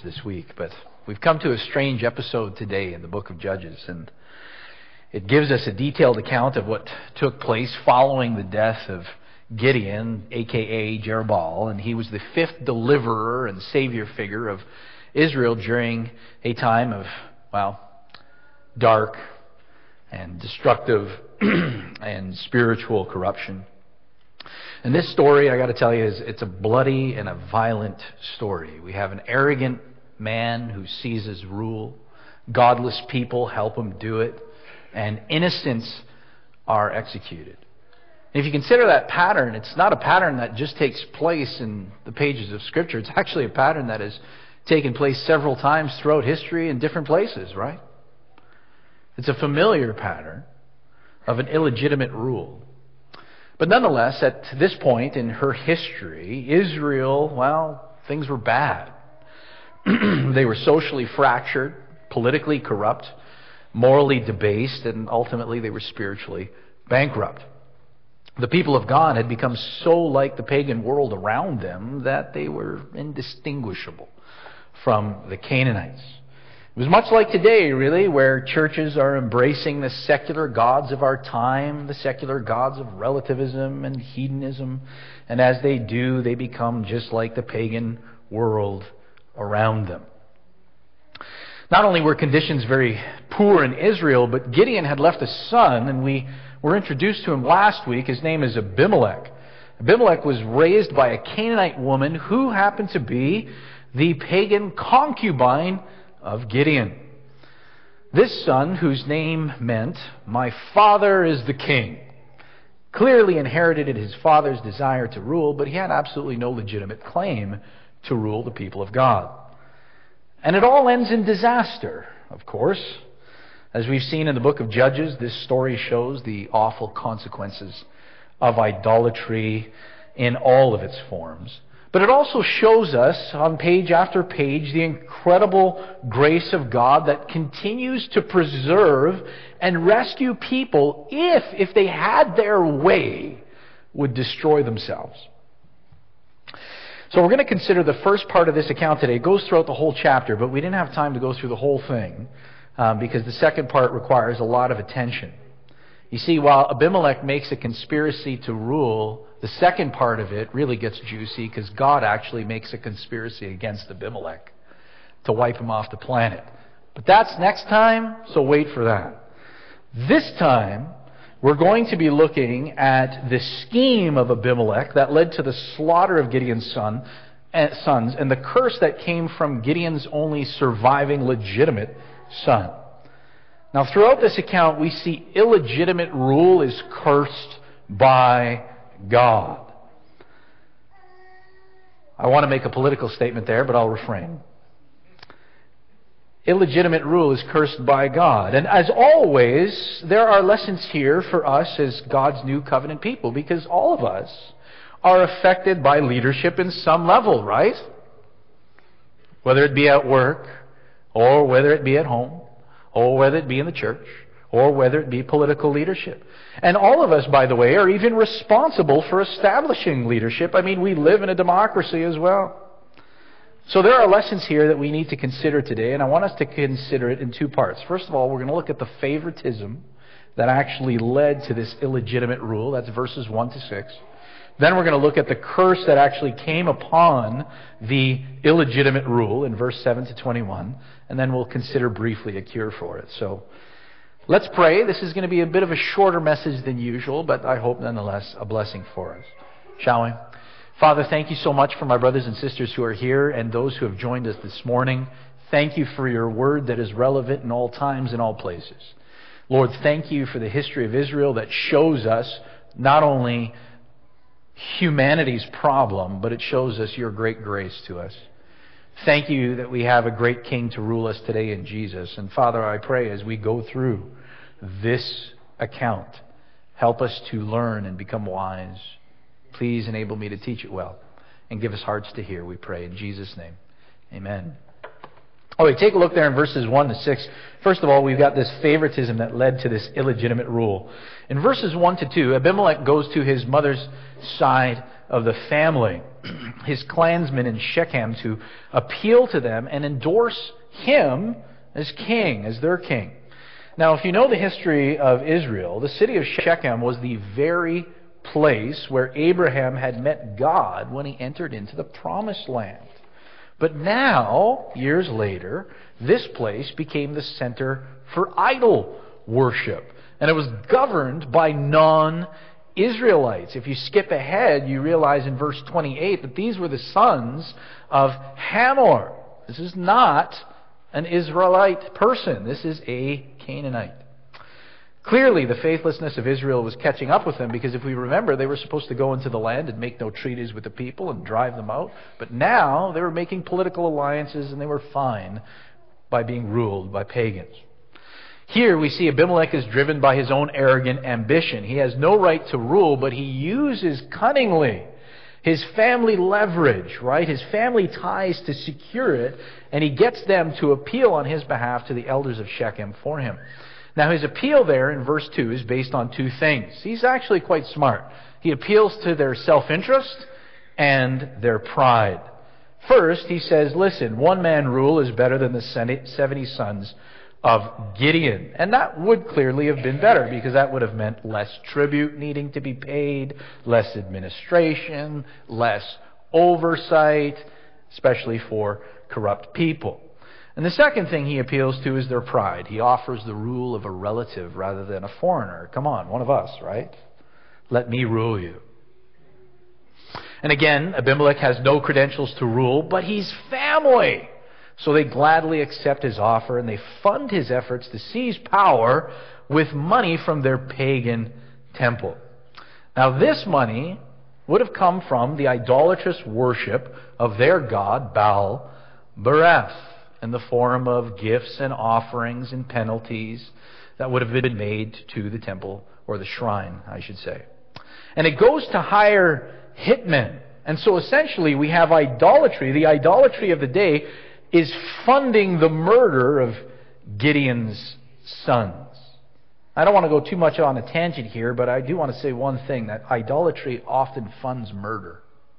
this week, but we've come to a strange episode today in the book of Judges, and it gives us a detailed account of what took place following the death of Gideon, a.k.a. Jerubbaal, and he was the fifth deliverer and savior figure of Israel during a time of, dark and destructive and spiritual corruption. And this story, I got to tell you, it's a bloody and a violent story. We have an arrogant man who seizes rule. Godless people help him do it. And innocents are executed. And if you consider that pattern, it's not a pattern that just takes place in the pages of Scripture. It's actually a pattern that has taken place several times throughout history in different places, right? It's a familiar pattern of an illegitimate rule. But nonetheless, at this point in her history, Israel, things were bad. They were socially fractured, politically corrupt, morally debased, and ultimately they were spiritually bankrupt. The people of God had become so like the pagan world around them that they were indistinguishable from the Canaanites. It was much like today, really, where churches are embracing the secular gods of our time, the secular gods of relativism and hedonism, and as they do, they become just like the pagan world around them. Not only were conditions very poor in Israel, but Gideon had left a son, and we were introduced to him last week. His name is Abimelech. Abimelech was raised by a Canaanite woman who happened to be the pagan concubine of Gideon. This son, whose name meant, "My father is the king," clearly inherited his father's desire to rule, but he had absolutely no legitimate claim to rule the people of God. And it all ends in disaster, of course. As we've seen in the book of Judges, this story shows the awful consequences of idolatry in all of its forms. But it also shows us on page after page the incredible grace of God that continues to preserve and rescue people if they had their way, would destroy themselves. So we're going to consider the first part of this account today. It goes throughout the whole chapter, but we didn't have time to go through the whole thing because the second part requires a lot of attention. You see, while Abimelech makes a conspiracy to rule, the second part of it really gets juicy because God actually makes a conspiracy against Abimelech to wipe him off the planet. But that's next time, so wait for that. This time, we're going to be looking at the scheme of Abimelech that led to the slaughter of Gideon's sons and the curse that came from Gideon's only surviving legitimate son. Now, throughout this account, we see illegitimate rule is cursed by God. I want to make a political statement there, but I'll refrain. Illegitimate rule is cursed by God. And as always, there are lessons here for us as God's new covenant people, because all of us are affected by leadership in some level, right? Whether it be at work, or whether it be at home, or whether it be in the church, or whether it be political leadership. And all of us, by the way, are even responsible for establishing leadership. I mean, we live in a democracy as well. So there are lessons here that we need to consider today, and I want us to consider it in two parts. First of all, we're going to look at the favoritism that actually led to this illegitimate rule. That's verses 1 to 6. Then we're going to look at the curse that actually came upon the illegitimate rule in verse 7 to 21. And then we'll consider briefly a cure for it. So let's pray. This is going to be a bit of a shorter message than usual, but I hope nonetheless a blessing for us. Shall we? Father, thank you so much for my brothers and sisters who are here and those who have joined us this morning. Thank you for your word that is relevant in all times and all places. Lord, thank you for the history of Israel that shows us not only humanity's problem, but it shows us your great grace to us. Thank you that we have a great King to rule us today in Jesus. And Father, I pray as we go through this account, help us to learn and become wise. Please enable me to teach it well and give us hearts to hear, we pray in Jesus' name. Amen. Oh, wait, take a look there in verses 1 to 6. First of all, we've got this favoritism that led to this illegitimate rule. In verses 1 to 2, Abimelech goes to his mother's side of the family, his clansmen in Shechem, to appeal to them and endorse him as king, as their king. Now, if you know the history of Israel, the city of Shechem was the very place where Abraham had met God when he entered into the Promised Land. But now, years later, this place became the center for idol worship. And it was governed by non-Israelites. If you skip ahead, you realize in verse 28 that these were the sons of Hamor. This is not an Israelite person. This is a Canaanite. Clearly, the faithlessness of Israel was catching up with them, because if we remember, they were supposed to go into the land and make no treaties with the people and drive them out. But now they were making political alliances, and they were fine by being ruled by pagans. Here we see Abimelech is driven by his own arrogant ambition. He has no right to rule, but he uses cunningly his family leverage, right? His family ties to secure it, and he gets them to appeal on his behalf to the elders of Shechem for him. Now, his appeal there in verse 2 is based on two things. He's actually quite smart. He appeals to their self-interest and their pride. First, he says, listen, one-man rule is better than the 70 sons of Gideon. And that would clearly have been better, because that would have meant less tribute needing to be paid, less administration, less oversight, especially for corrupt people. And the second thing he appeals to is their pride. He offers the rule of a relative rather than a foreigner. Come on, one of us, right? Let me rule you. And again, Abimelech has no credentials to rule, but he's family. So they gladly accept his offer, and they fund his efforts to seize power with money from their pagan temple. Now, this money would have come from the idolatrous worship of their god, Baal Bereth, in the form of gifts and offerings and penalties that would have been made to the temple, or the shrine, I should say. And it goes to hire hitmen. And so essentially we have idolatry. The idolatry of the day is funding the murder of Gideon's sons. I don't want to go too much on a tangent here, but I do want to say one thing, that idolatry often funds murder.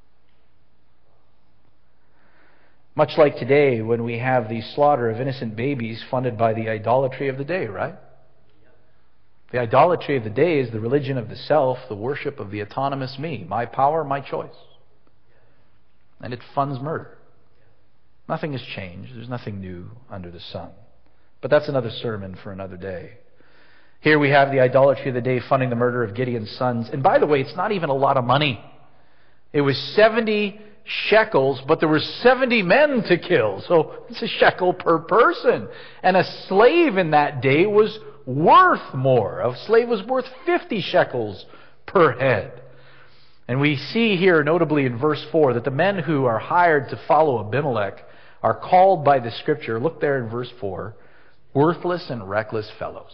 Much like today, when we have the slaughter of innocent babies funded by the idolatry of the day, right? The idolatry of the day is the religion of the self, the worship of the autonomous me, my power, my choice. And it funds murder. Nothing has changed. There's nothing new under the sun. But that's another sermon for another day. Here we have the idolatry of the day funding the murder of Gideon's sons. And by the way, it's not even a lot of money. It was 70 shekels, but there were 70 men to kill. So it's a shekel per person. And a slave in that day was worth more. A slave was worth 50 shekels per head. And we see here, notably in verse 4, that the men who are hired to follow Abimelech are called by the Scripture, look there in verse 4, worthless and reckless fellows.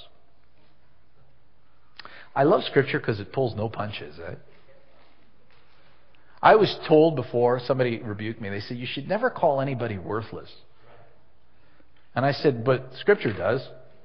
I love Scripture because it pulls no punches, eh? I was told before, somebody rebuked me, they said, you should never call anybody worthless. And I said, but Scripture does.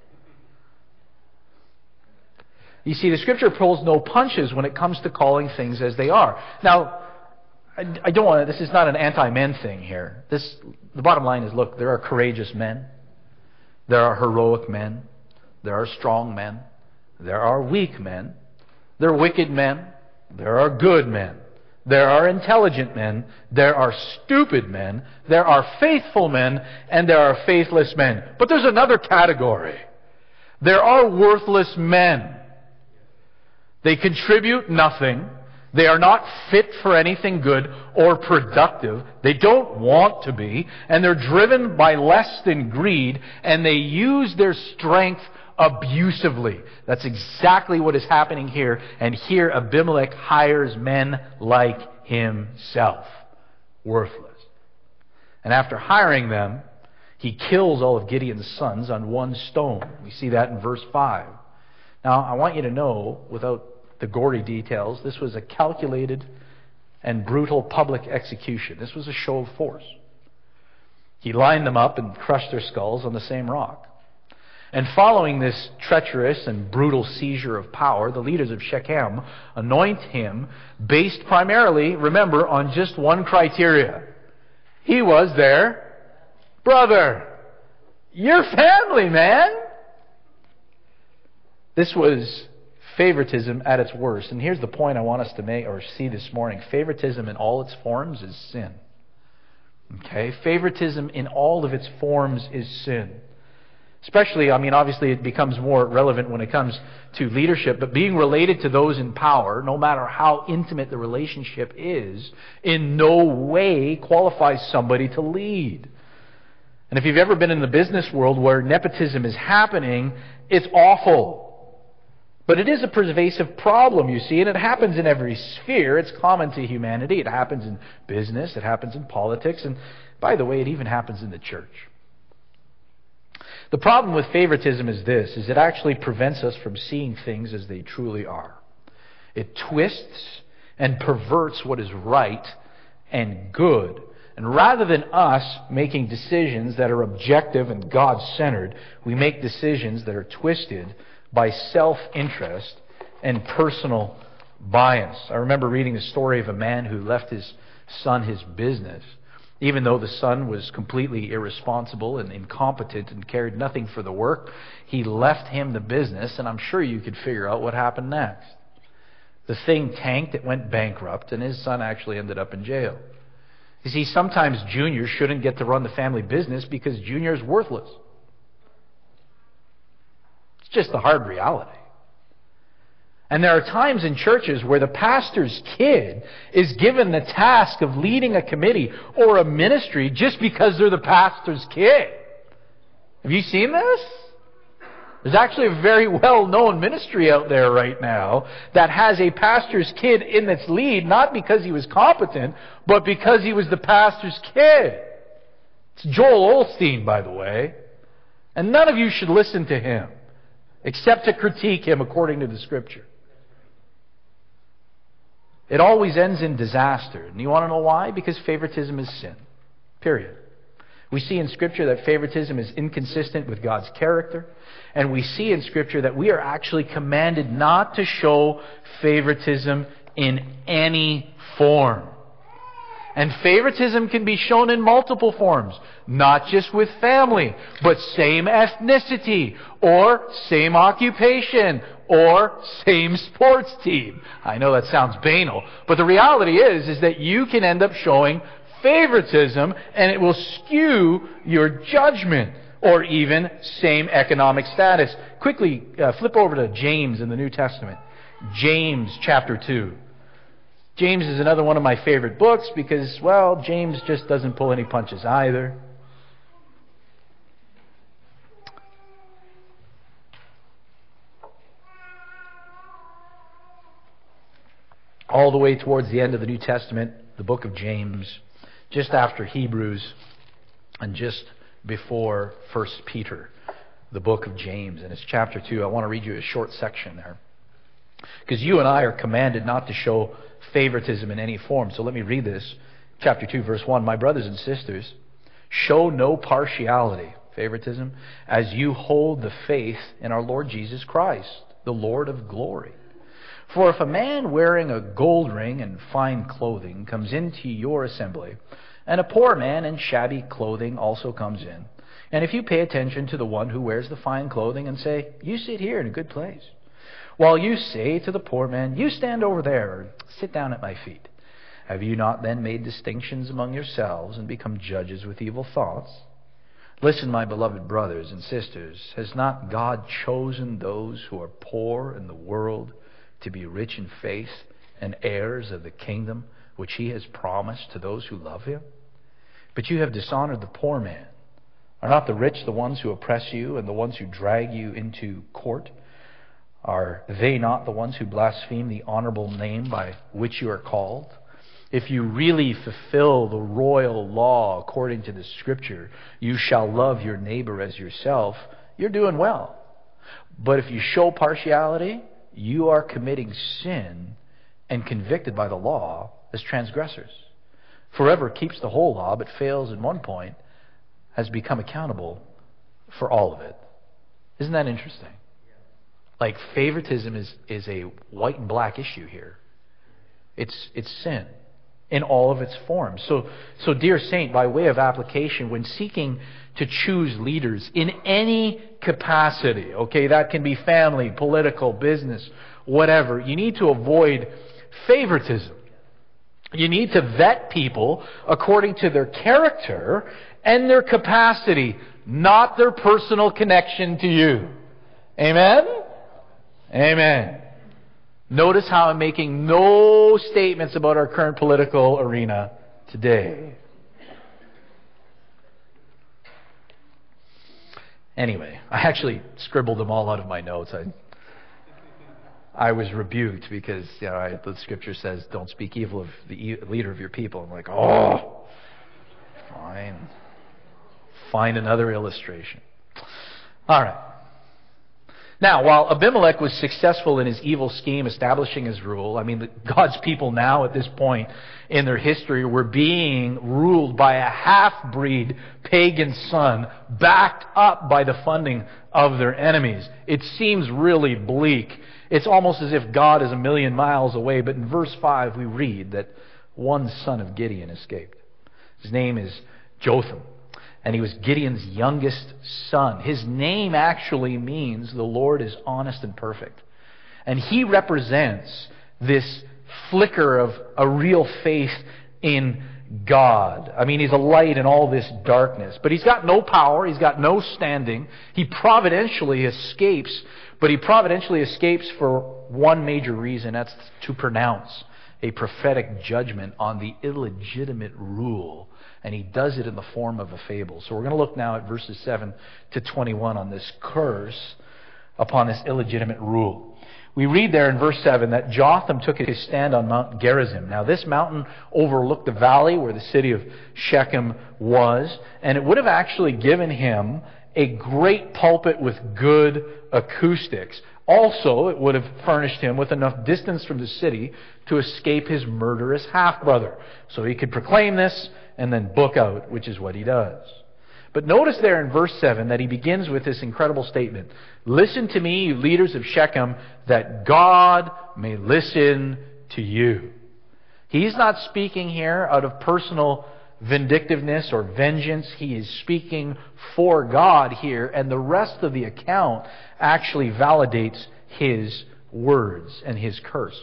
You see, the Scripture pulls no punches when it comes to calling things as they are. Now, I don't want to, this is not an anti-men thing here. The bottom line is, look, there are courageous men. There are heroic men. There are strong men. There are weak men. There are wicked men. There are good men. There are intelligent men. There are stupid men. There are faithful men. And there are faithless men. But there's another category. There are worthless men. They contribute nothing. They are not fit for anything good or productive. They don't want to be. And they're driven by lust and greed. And they use their strength abusively. That's exactly what is happening here. And here Abimelech hires men like himself. Worthless. And after hiring them, he kills all of Gideon's sons on one stone. We see that in verse 5. Now, I want you to know, without the gory details, this was a calculated and brutal public execution. This was a show of force. He lined them up and crushed their skulls on the same rock. And following this treacherous and brutal seizure of power, the leaders of Shechem anoint him based primarily, remember, on just one criteria. He was their brother. Your family, man. This was favoritism at its worst. And here's the point I want us to make or see this morning. Favoritism in all its forms is sin. Okay? Favoritism in all of its forms is sin. Especially, obviously it becomes more relevant when it comes to leadership, but being related to those in power, no matter how intimate the relationship is, in no way qualifies somebody to lead. And if you've ever been in the business world where nepotism is happening, it's awful. But it is a pervasive problem, you see, and it happens in every sphere. It's common to humanity. It happens in business. It happens in politics. And by the way, it even happens in the church. The problem with favoritism is this, is it actually prevents us from seeing things as they truly are. It twists and perverts what is right and good. And rather than us making decisions that are objective and God-centered, we make decisions that are twisted by self-interest and personal bias. I remember reading the story of a man who left his son his business, even though the son was completely irresponsible and incompetent and cared nothing for the work. He left him the business, and I'm sure you could figure out what happened next. The thing tanked, it went bankrupt, and his son actually ended up in jail. You see, sometimes Junior shouldn't get to run the family business because Junior is worthless. It's just the hard reality. And there are times in churches where the pastor's kid is given the task of leading a committee or a ministry just because they're the pastor's kid. Have you seen this? There's actually a very well-known ministry out there right now that has a pastor's kid in its lead, not because he was competent, but because he was the pastor's kid. It's Joel Osteen, by the way. And none of you should listen to him, except to critique him according to the Scripture. It always ends in disaster. And you want to know why? Because favoritism is sin. Period. We see in Scripture that favoritism is inconsistent with God's character. And we see in Scripture that we are actually commanded not to show favoritism in any form. And favoritism can be shown in multiple forms. Not just with family, but same ethnicity, or same occupation, or same sports team. I know that sounds banal, but the reality is that you can end up showing favoritism, and it will skew your judgment, or even same economic status. Quickly flip over to James in the New Testament. James chapter 2. James is another one of my favorite books because, well, James just doesn't pull any punches either. All the way towards the end of the New Testament, the book of James, just after Hebrews and just before 1 Peter, the book of James. And it's chapter 2. I want to read you a short section there. Because you and I are commanded not to show favoritism in any form. So let me read this. Chapter 2, verse 1. My brothers and sisters, show no partiality, favoritism, as you hold the faith in our Lord Jesus Christ, the Lord of glory. For if a man wearing a gold ring and fine clothing comes into your assembly, and a poor man in shabby clothing also comes in, and if you pay attention to the one who wears the fine clothing and say, you sit here in a good place, while you say to the poor man, you stand over there, or sit down at my feet, have you not then made distinctions among yourselves and become judges with evil thoughts? Listen, my beloved brothers and sisters, has not God chosen those who are poor in the world to be rich in faith and heirs of the kingdom which he has promised to those who love him? But you have dishonored the poor man. Are not the rich the ones who oppress you and the ones who drag you into court? Are they not the ones who blaspheme the honorable name by which you are called? If you really fulfill the royal law according to the Scripture, you shall love your neighbor as yourself, you're doing well. But if you show partiality, you are committing sin and convicted by the law as transgressors. Whoever keeps the whole law but fails in one point has become accountable for all of it. Isn't that interesting? Like, favoritism is a white and black issue here. It's sin in all of its forms. So dear saint, by way of application, when seeking to choose leaders in any capacity, okay, that can be family, political, business, whatever, you need to avoid favoritism. You need to vet people according to their character and their capacity, not their personal connection to you. Amen? Amen. Notice how I'm making no statements about our current political arena today. Anyway, I actually scribbled them all out of my notes. I was rebuked because the Scripture says, don't speak evil of the leader of your people. I'm like, oh, fine. Find another illustration. All right. Now, while Abimelech was successful in his evil scheme establishing his rule, God's people now at this point in their history were being ruled by a half-breed pagan son backed up by the funding of their enemies. It seems really bleak. It's almost as if God is a million miles away, but in verse 5 we read that one son of Gideon escaped. His name is Jotham. And he was Gideon's youngest son. His name actually means the Lord is honest and perfect. And he represents this flicker of a real faith in God. He's a light in all this darkness. But he's got no power. He's got no standing. He providentially escapes. But he providentially escapes for one major reason. That's to pronounce a prophetic judgment on the illegitimate rule. And he does it in the form of a fable. So we're going to look now at verses 7 to 21 on this curse upon this illegitimate rule. We read there in verse 7 that Jotham took his stand on Mount Gerizim. Now this mountain overlooked the valley where the city of Shechem was, and it would have actually given him a great pulpit with good acoustics. Also, it would have furnished him with enough distance from the city to escape his murderous half-brother. So he could proclaim this and then book out, which is what he does. But notice there in verse 7 that he begins with this incredible statement. Listen to me, you leaders of Shechem, that God may listen to you. He's not speaking here out of personal vindictiveness or vengeance. He is speaking for God here, and the rest of the account actually validates his words and his curse.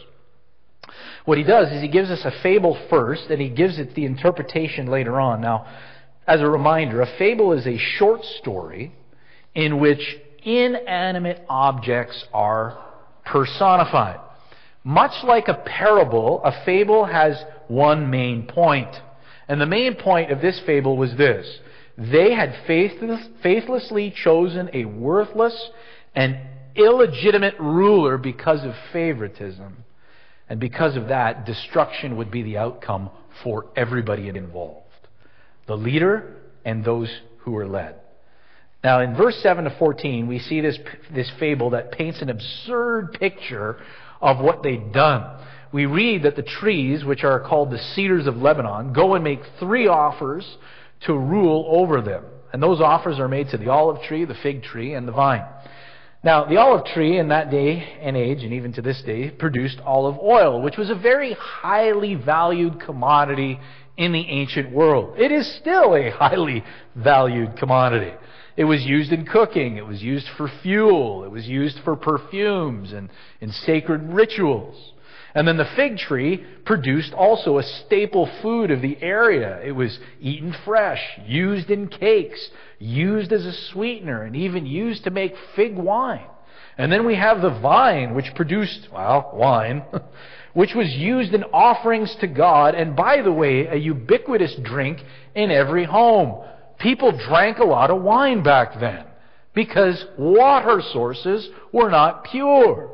What he does is he gives us a fable first, and he gives it the interpretation later on. Now, as a reminder, a fable is a short story in which inanimate objects are personified. Much like a parable, a fable has one main point. And the main point of this fable was this. They had faithlessly chosen a worthless and illegitimate ruler because of favoritism. And because of that, destruction would be the outcome for everybody involved. The leader and those who were led. Now in verse 7 to 14, we see this fable that paints an absurd picture of what they'd done. We read that the trees, which are called the cedars of Lebanon, go and make 3 offers to rule over them. And those offers are made to the olive tree, the fig tree, and the vine. Now, the olive tree in that day and age, and even to this day, produced olive oil, which was a very highly valued commodity in the ancient world. It is still a highly valued commodity. It was used in cooking. It was used for fuel. It was used for perfumes and in sacred rituals. And then the fig tree produced also a staple food of the area. It was eaten fresh, used in cakes, used as a sweetener, and even used to make fig wine. And then we have the vine, which produced, wine, which was used in offerings to God, and by the way, a ubiquitous drink in every home. People drank a lot of wine back then because water sources were not pure.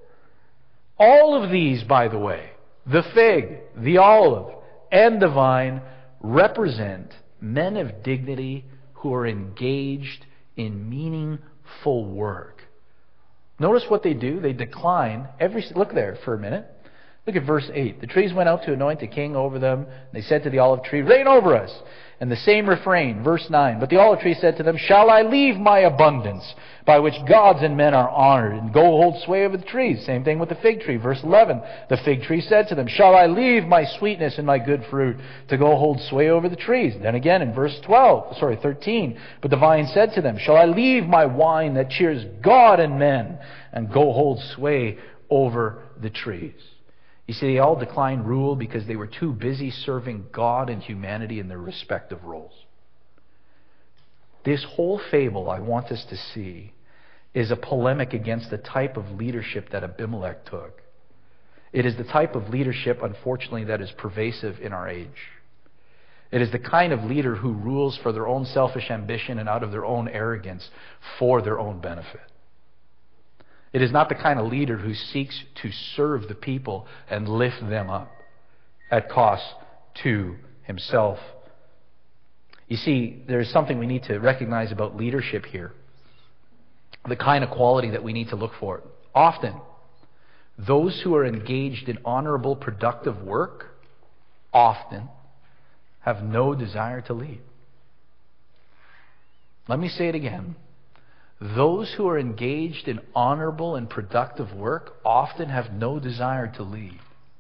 All of these, by the way, the fig, the olive, and the vine, represent men of dignity who are engaged in meaningful work. Notice what they do. They decline look there for a minute. Look at verse 8. The trees went out to anoint a king over them. They said to the olive tree, reign over us. And the same refrain, verse 9. But the olive tree said to them, shall I leave my abundance, by which gods and men are honored, and go hold sway over the trees? Same thing with the fig tree. Verse 11. The fig tree said to them, shall I leave my sweetness and my good fruit, to go hold sway over the trees? Then again in verse 13. But the vine said to them, shall I leave my wine that cheers God and men, and go hold sway over the trees? You see, they all declined rule because they were too busy serving God and humanity in their respective roles. This whole fable, I want us to see, is a polemic against the type of leadership that Abimelech took. It is the type of leadership, unfortunately, that is pervasive in our age. It is the kind of leader who rules for their own selfish ambition and out of their own arrogance for their own benefit. It is not the kind of leader who seeks to serve the people and lift them up at cost to himself. You see, there is something we need to recognize about leadership here. The kind of quality that we need to look for. Often, those who are engaged in honorable, productive work often have no desire to lead. Let me say it again. Those who are engaged in honorable and productive work often have no desire to lead.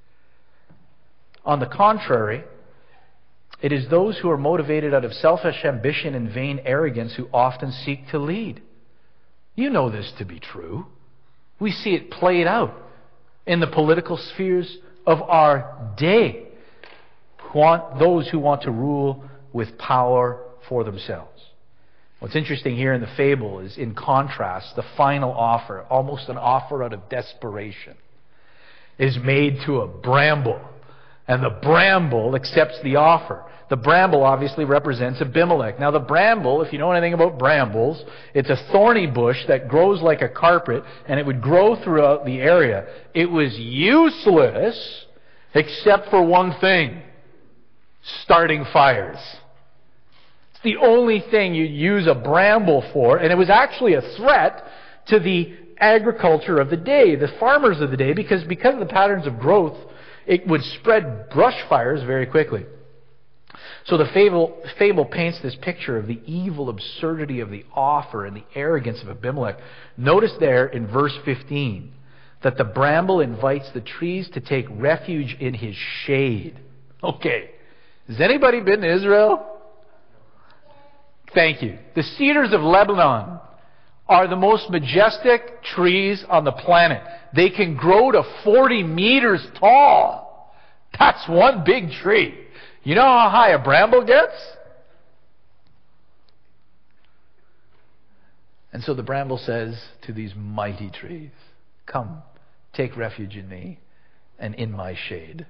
On the contrary, it is those who are motivated out of selfish ambition and vain arrogance who often seek to lead. You know this to be true. We see it played out in the political spheres of our day. Those who want to rule with power for themselves. What's interesting here in the fable is, in contrast, the final offer, almost an offer out of desperation, is made to a bramble. And the bramble accepts the offer. The bramble obviously represents Abimelech. Now the bramble, if you know anything about brambles, it's a thorny bush that grows like a carpet, and it would grow throughout the area. It was useless except for one thing: starting fires. It's the only thing you'd use a bramble for, and it was actually a threat to the agriculture of the day, the farmers of the day, because of the patterns of growth, it would spread brush fires very quickly. So the fable paints this picture of the evil absurdity of the offer and the arrogance of Abimelech. Notice there in verse 15 that the bramble invites the trees to take refuge in his shade. Okay, has anybody been to Israel? Thank you. The cedars of Lebanon are the most majestic trees on the planet. They can grow to 40 meters tall. That's one big tree. You know how high a bramble gets? And so the bramble says to these mighty trees, "Come, take refuge in me and in my shade."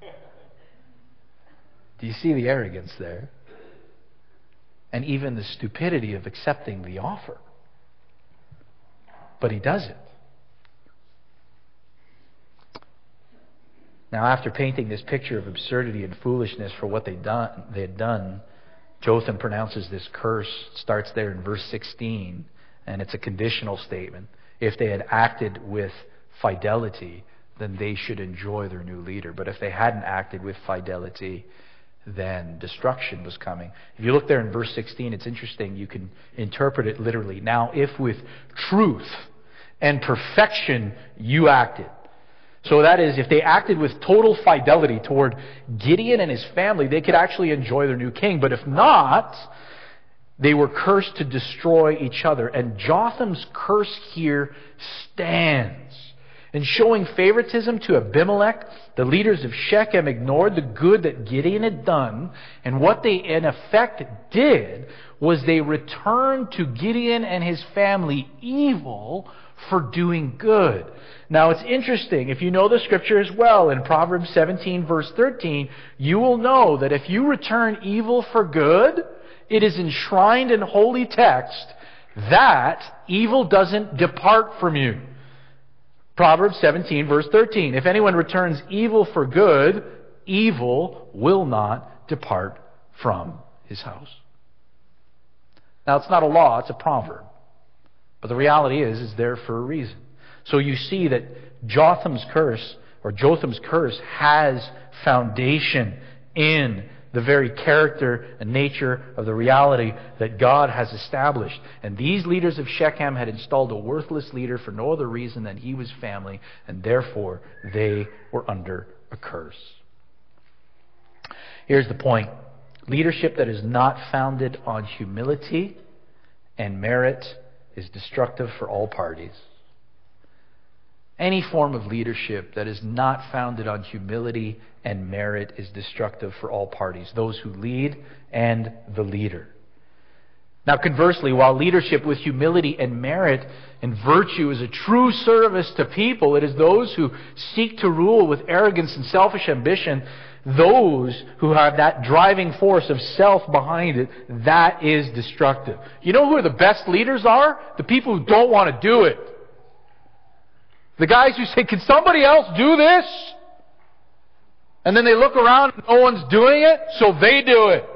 Do you see the arrogance there? And even the stupidity of accepting the offer. But he does it. Now, after painting this picture of absurdity and foolishness for what they had done, Jotham pronounces this curse. It starts there in verse 16, and it's a conditional statement. If they had acted with fidelity, then they should enjoy their new leader. But if they hadn't acted with fidelity, then destruction was coming. If you look there in verse 16, it's interesting. You can interpret it literally. Now, if with truth and perfection you acted. So that is, if they acted with total fidelity toward Gideon and his family, they could actually enjoy their new king. But if not, they were cursed to destroy each other. And Jotham's curse here stands. In showing favoritism to Abimelech, the leaders of Shechem ignored the good that Gideon had done. And what they in effect did was they returned to Gideon and his family evil for doing good. Now it's interesting, if you know the scripture as well, in Proverbs 17 verse 13, you will know that if you return evil for good, it is enshrined in holy text that evil doesn't depart from you. Proverbs 17 verse 13, if anyone returns evil for good, evil will not depart from his house. Now it's not a law, it's a proverb. But the reality is there for a reason. So you see that Jotham's curse or Jotham's curse, has foundation in the very character and nature of the reality that God has established. And these leaders of Shechem had installed a worthless leader for no other reason than he was family, and therefore they were under a curse. Here's the point. Leadership that is not founded on humility and merit is destructive for all parties. Any form of leadership that is not founded on humility and merit is destructive for all parties, those who lead and the leader. Now, conversely, while leadership with humility and merit and virtue is a true service to people, it is those who seek to rule with arrogance and selfish ambition, those who have that driving force of self behind it, that is destructive. You know who the best leaders are? The people who don't want to do it. The guys who say, can somebody else do this? And then they look around and no one's doing it, so they do it.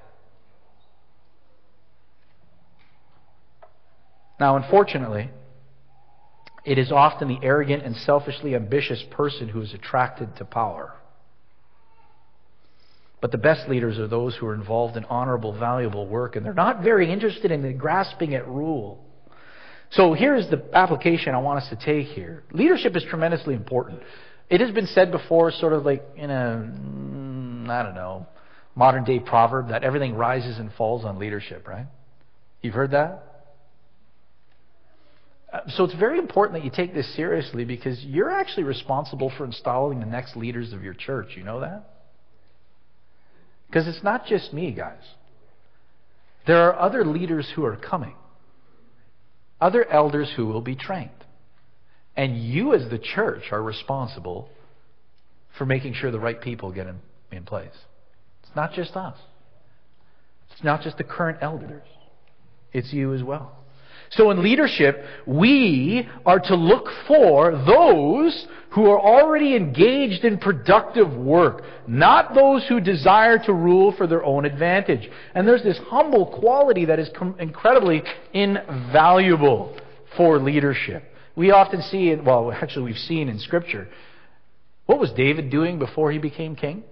Now, unfortunately, it is often the arrogant and selfishly ambitious person who is attracted to power. But the best leaders are those who are involved in honorable, valuable work, and they're not very interested in grasping at rule. So here's the application I want us to take here. Leadership is tremendously important. It has been said before, sort of like in a, modern day proverb, that everything rises and falls on leadership, right? You've heard that? So it's very important that you take this seriously, because you're actually responsible for installing the next leaders of your church. You know that? Because it's not just me, guys. There are other leaders who are coming. Other elders who will be trained. And you as the church are responsible for making sure the right people get in place. It's not just us. It's not just the current elders. It's you as well. So in leadership, we are to look for those who are already engaged in productive work, not those who desire to rule for their own advantage. And there's this humble quality that is incredibly invaluable for leadership. We often see, we've seen in Scripture, what was David doing before he became king?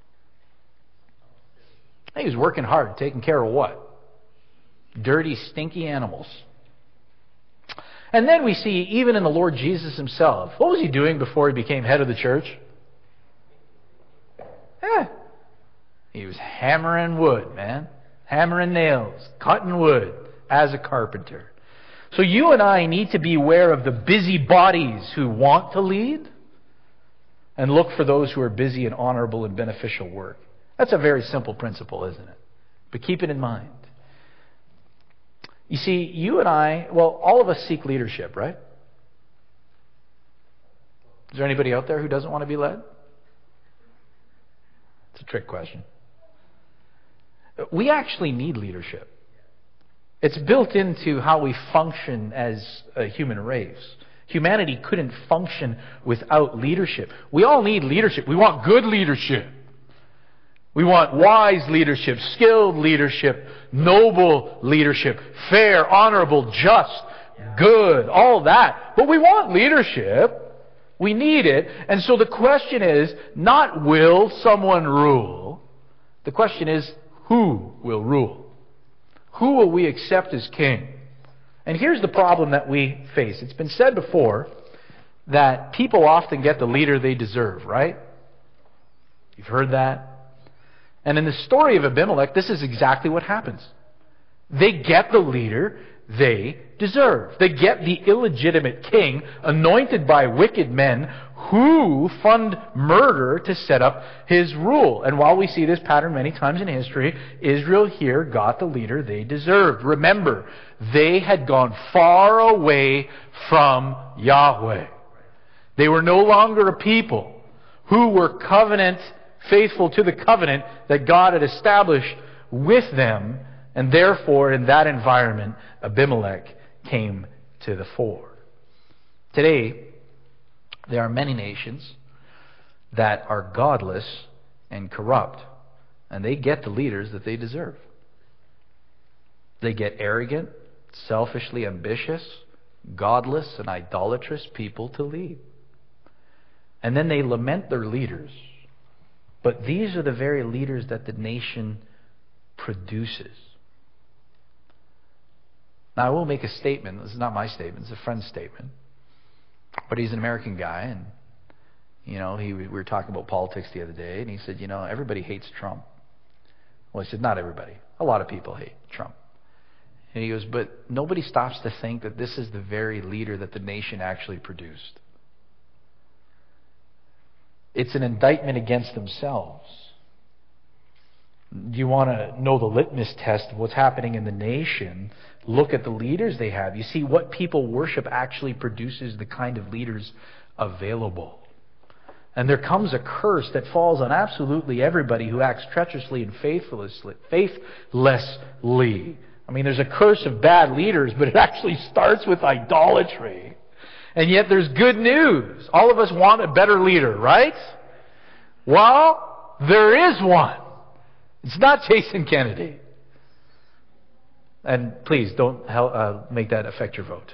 He was working hard, taking care of what? Dirty, stinky animals. And then we see, even in the Lord Jesus himself, what was he doing before he became head of the church? He was hammering wood, man. Hammering nails, cutting wood as a carpenter. So you and I need to be aware of the busybodies who want to lead, and look for those who are busy in honorable and beneficial work. That's a very simple principle, isn't it? But keep it in mind. You see, you and I, all of us seek leadership, right? Is there anybody out there who doesn't want to be led? It's a trick question. We actually need leadership. It's built into how we function as a human race. Humanity couldn't function without leadership. We all need leadership. We want good leadership. We want wise leadership, skilled leadership, noble leadership, fair, honorable, just, good, all that. But we want leadership. We need it. And so the question is not will someone rule. The question is who will rule? Who will we accept as king? And here's the problem that we face. It's been said before that people often get the leader they deserve, right? You've heard that. And in the story of Abimelech, this is exactly what happens. They get the leader they deserve. They get the illegitimate king anointed by wicked men who fund murder to set up his rule. And while we see this pattern many times in history, Israel here got the leader they deserved. Remember, they had gone far away from Yahweh. They were no longer a people who were faithful to the covenant that God had established with them, and therefore in that environment Abimelech came to the fore. Today there are many nations that are godless and corrupt, and they get the leaders that they deserve. They get arrogant, selfishly ambitious, godless and idolatrous people to lead. And then they lament their leaders. But these are the very leaders that the nation produces. Now, I will make a statement. This is not my statement. It's a friend's statement. But he's an American guy, and we were talking about politics the other day, and he said, everybody hates Trump. Well, I said, not everybody. A lot of people hate Trump. And he goes, but nobody stops to think that this is the very leader that the nation actually produced. It's an indictment against themselves. Do you want to know the litmus test of what's happening in the nation? Look at the leaders they have. You see, what people worship actually produces the kind of leaders available. And there comes a curse that falls on absolutely everybody who acts treacherously and faithlessly. I mean, there's a curse of bad leaders, but it actually starts with idolatry. And yet there's good news. All of us want a better leader, right? Well, there is one. It's not Jason Kennedy. And please don't make that affect your vote.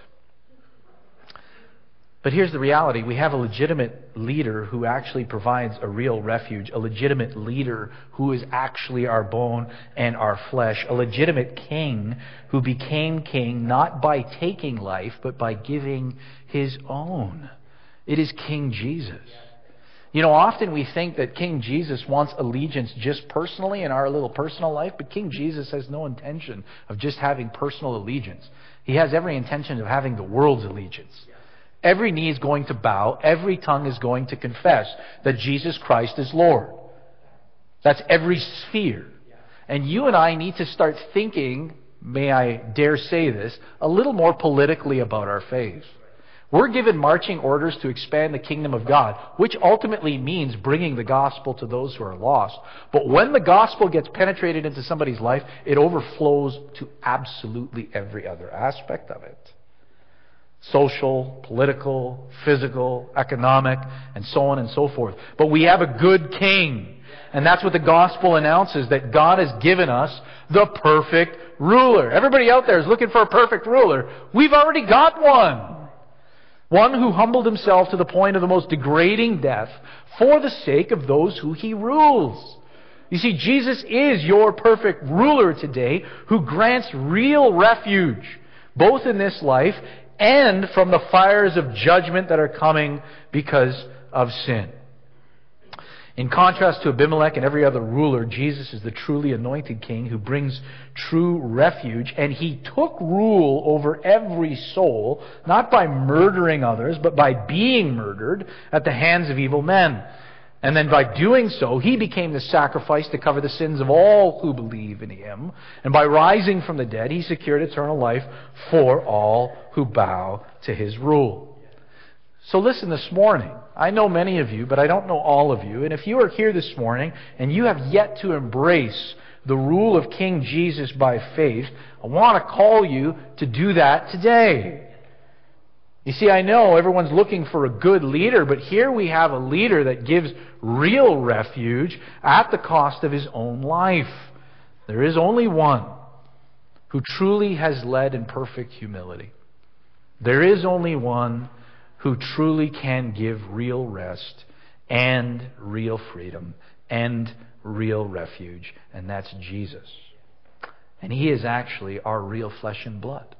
But here's the reality. We have a legitimate leader who actually provides a real refuge. A legitimate leader who is actually our bone and our flesh. A legitimate king who became king not by taking life, but by giving his own. It is King Jesus. Often we think that King Jesus wants allegiance just personally in our little personal life, but King Jesus has no intention of just having personal allegiance. He has every intention of having the world's allegiance. Every knee is going to bow. Every tongue is going to confess that Jesus Christ is Lord. That's every sphere. And you and I need to start thinking, may I dare say this, a little more politically about our faith. We're given marching orders to expand the kingdom of God, which ultimately means bringing the gospel to those who are lost. But when the gospel gets penetrated into somebody's life, it overflows to absolutely every other aspect of it. Social, political, physical, economic, and so on and so forth. But we have a good king. And that's what the gospel announces, that God has given us the perfect ruler. Everybody out there is looking for a perfect ruler. We've already got one. One who humbled himself to the point of the most degrading death for the sake of those who he rules. You see, Jesus is your perfect ruler today who grants real refuge, both in this life and from the fires of judgment that are coming because of sin. In contrast to Abimelech and every other ruler, Jesus is the truly anointed king who brings true refuge, and he took rule over every soul, not by murdering others, but by being murdered at the hands of evil men. And then by doing so, he became the sacrifice to cover the sins of all who believe in him. And by rising from the dead, he secured eternal life for all who bow to his rule. So listen this morning. I know many of you, but I don't know all of you. And if you are here this morning and you have yet to embrace the rule of King Jesus by faith, I want to call you to do that today. You see, I know everyone's looking for a good leader, but here we have a leader that gives real refuge at the cost of his own life. There is only one who truly has led in perfect humility. There is only one who truly can give real rest and real freedom and real refuge, and that's Jesus. And he is actually our real flesh and blood.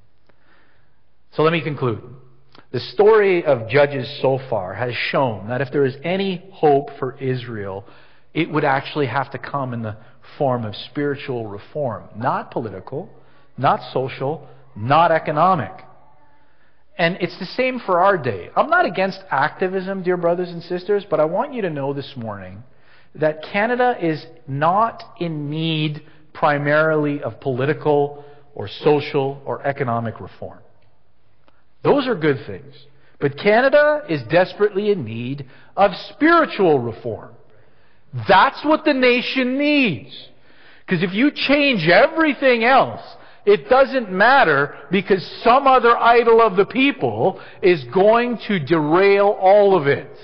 So let me conclude. The story of Judges so far has shown that if there is any hope for Israel, it would actually have to come in the form of spiritual reform. Not political, not social, not economic. And it's the same for our day. I'm not against activism, dear brothers and sisters, but I want you to know this morning that Canada is not in need primarily of political or social or economic reform. Those are good things. But Canada is desperately in need of spiritual reform. That's what the nation needs. Because if you change everything else, it doesn't matter, because some other idol of the people is going to derail all of it.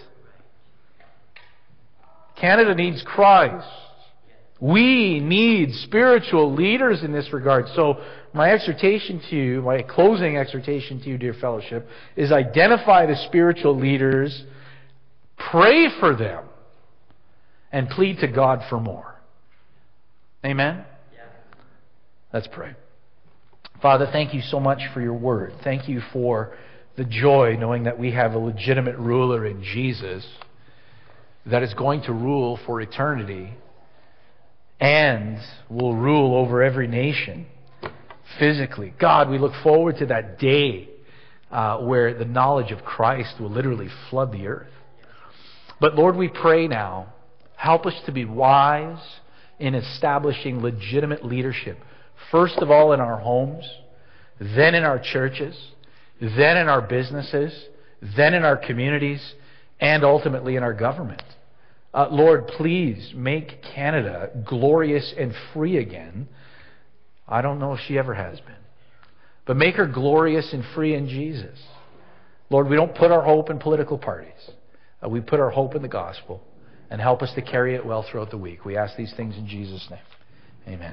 Canada needs Christ. We need spiritual leaders in this regard. So my exhortation to you, my closing exhortation to you, dear fellowship, is identify the spiritual leaders pray for them, and plead to God for more. Amen? Yeah. Let's pray. Father, thank you so much for your word. Thank you for the joy knowing that we have a legitimate ruler in Jesus that is going to rule for eternity and will rule over every nation physically. God, we look forward to that day where the knowledge of Christ will literally flood the earth. But Lord, we pray now, help us to be wise in establishing legitimate leadership. First of all in our homes, then in our churches, then in our businesses, then in our communities, and ultimately in our government. Lord, please make Canada glorious and free again. I don't know if she ever has been. But make her glorious and free in Jesus. Lord, we don't put our hope in political parties. We put our hope in the gospel. And help us to carry it well throughout the week. We ask these things in Jesus' name. Amen.